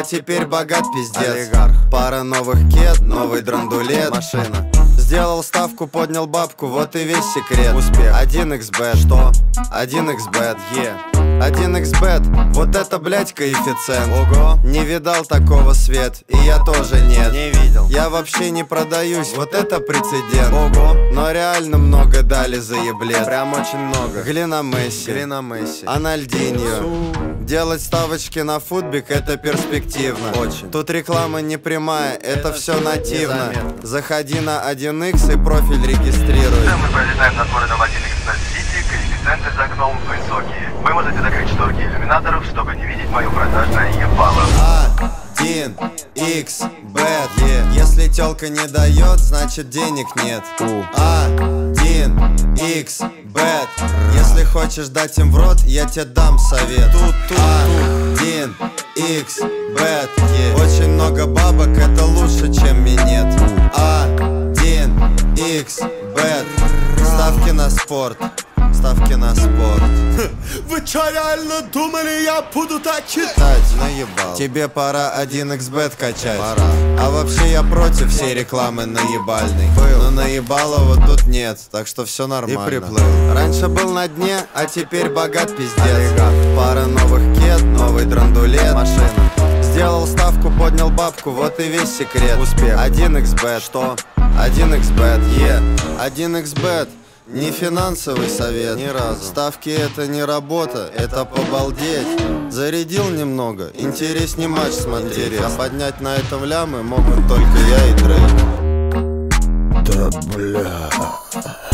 а теперь богат пиздец. Олигарх. Пара новых кед, новый драндулет, машина. Сделал ставку, поднял бабку, вот и весь секрет. Успех. 1xbet. Что? 1xbet. 1xbet, Yeah. вот это, блять, коэффициент. Ого. Не видал такого свет, и я тоже нет. Не видел. Я вообще не продаюсь, вот это прецедент. Ого. Но реально много дали за еблет. Прям очень много. Глина Месси, Грина Месси. Анальдиньо. Делать ставочки на футбик — это перспективно. Очень. Тут реклама не прямая, это все нативно. незаметно. Заходи на 1x и профиль регистрируй. Мы пролетаем над городом 1xbet-City, коэффициенты за окном высокие. Вы можете закрыть шторки иллюминаторов, чтобы не видеть мое продажное ебало. 1xbet. Если тёлка не дает, значит денег нет. 1xbet. Если хочешь дать им в рот, я тебе дам совет. 1xbet. Очень много бабок, это лучше, чем минет. 1xbet. Ставки на спорт. Ставки на спорт. Вы чё, реально думали, я буду так читать? Наебал. Тебе пора 1xbet качать. Пора. А вообще я против всей рекламы наебальной. Но наебалова тут нет, так что все нормально. И приплыл. Раньше был на дне, а теперь богат пиздец. Олигарх. Пара новых кед, новый драндулет, Машина. Сделал ставку, поднял бабку, вот и весь секрет. Успех. 1xbet. Что? 1xbet. 1xbet. Не финансовый совет. Ни разу. Ставки — это не работа, это побалдеть. Зарядил немного, интересней матч смотреть. А поднять на этом лямы могут только я и Дрейк. Да бля.